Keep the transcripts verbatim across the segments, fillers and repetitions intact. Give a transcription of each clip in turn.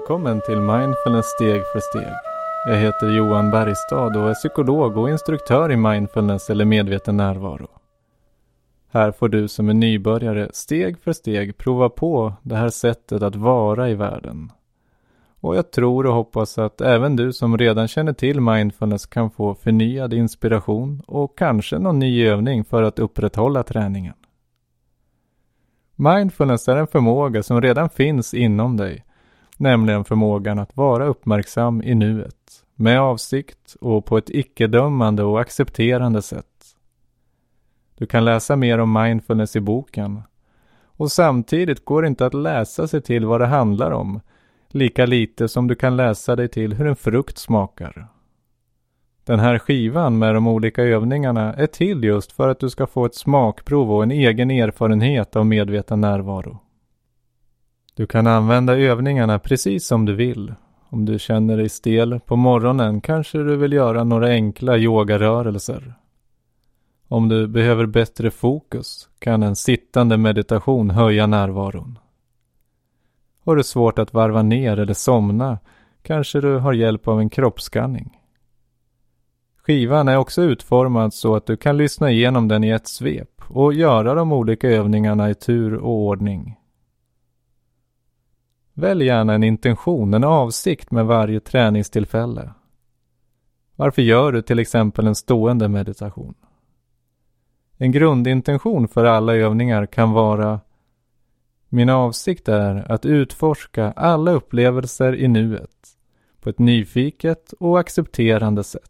Välkommen till Mindfulness steg för steg. Jag heter Johan Bergstad och är psykolog och instruktör i mindfulness eller medveten närvaro. Här får du som en nybörjare steg för steg prova på det här sättet att vara i världen. Och jag tror och hoppas att även du som redan känner till mindfulness kan få förnyad inspiration och kanske någon ny övning för att upprätthålla träningen. Mindfulness är en förmåga som redan finns inom dig, nämligen förmågan att vara uppmärksam i nuet, med avsikt och på ett icke-dömande och accepterande sätt. Du kan läsa mer om mindfulness i boken, och samtidigt går det inte att läsa sig till vad det handlar om, lika lite som du kan läsa dig till hur en frukt smakar. Den här skivan med de olika övningarna är till just för att du ska få ett smakprov och en egen erfarenhet av medveten närvaro. Du kan använda övningarna precis som du vill. Om du känner dig stel på morgonen kanske du vill göra några enkla yogarörelser. Om du behöver bättre fokus kan en sittande meditation höja närvaron. Har du svårt att varva ner eller somna kanske du har hjälp av en kroppsskanning. Skivan är också utformad så att du kan lyssna igenom den i ett svep och göra de olika övningarna i tur och ordning. Välj gärna en intention, en avsikt med varje träningstillfälle. Varför gör du till exempel en stående meditation? En grundintention för alla övningar kan vara: min avsikt är att utforska alla upplevelser i nuet på ett nyfiket och accepterande sätt.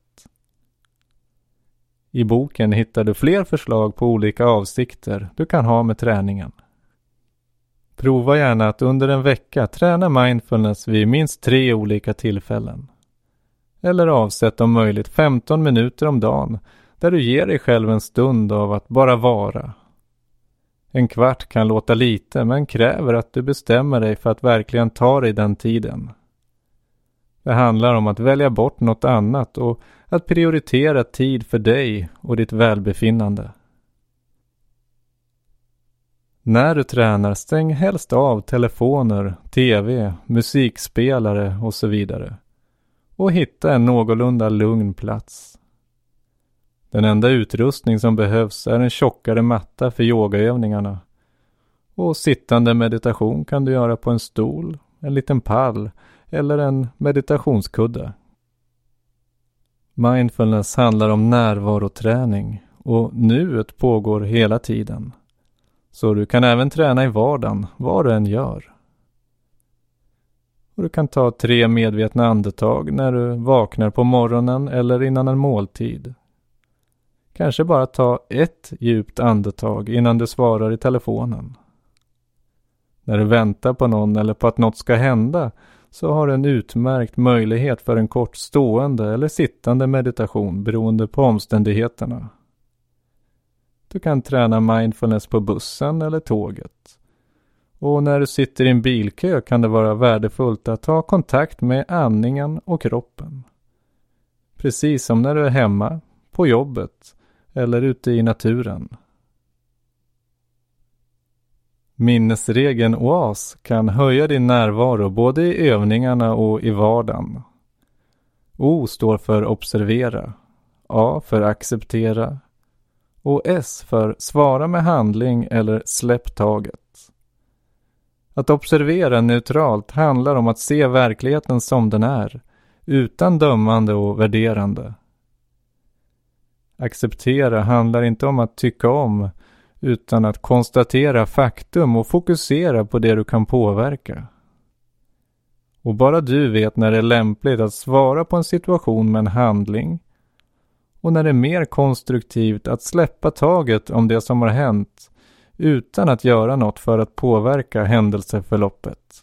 I boken hittar du fler förslag på olika avsikter du kan ha med träningen. Prova gärna att under en vecka träna mindfulness vid minst tre olika tillfällen. Eller avsätt om möjligt femton minuter om dagen där du ger dig själv en stund av att bara vara. En kvart kan låta lite men kräver att du bestämmer dig för att verkligen ta dig den tiden. Det handlar om att välja bort något annat och att prioritera tid för dig och ditt välbefinnande. När du tränar, stäng helst av telefoner, tv, musikspelare och så vidare. Och hitta en någorlunda lugn plats. Den enda utrustning som behövs är en tjockare matta för yogaövningarna. Och sittande meditation kan du göra på en stol, en liten pall eller en meditationskudde. Mindfulness handlar om närvaroträning och nuet pågår hela tiden. Så du kan även träna i vardagen, vad du än gör. Och du kan ta tre medvetna andetag när du vaknar på morgonen eller innan en måltid. Kanske bara ta ett djupt andetag innan du svarar i telefonen. När du väntar på någon eller på att något ska hända så har du en utmärkt möjlighet för en kort stående eller sittande meditation beroende på omständigheterna. Du kan träna mindfulness på bussen eller tåget. Och när du sitter i en bilkö kan det vara värdefullt att ta kontakt med andningen och kroppen. Precis som när du är hemma, på jobbet eller ute i naturen. Minnesregeln O A S kan höja din närvaro både i övningarna och i vardagen. O står för observera, A för acceptera och S för svara med handling eller släpp taget. Att observera neutralt handlar om att se verkligheten som den är, utan dömande och värderande. Acceptera handlar inte om att tycka om, utan att konstatera faktum och fokusera på det du kan påverka. Och bara du vet när det är lämpligt att svara på en situation med en handling och när det är mer konstruktivt att släppa taget om det som har hänt utan att göra något för att påverka händelseförloppet.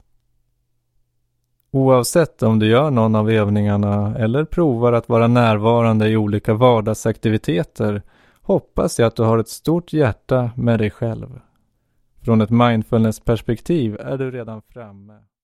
Oavsett om du gör någon av övningarna eller provar att vara närvarande i olika vardagsaktiviteter hoppas jag att du har ett stort hjärta med dig själv. Från ett mindfulness-perspektiv är du redan framme.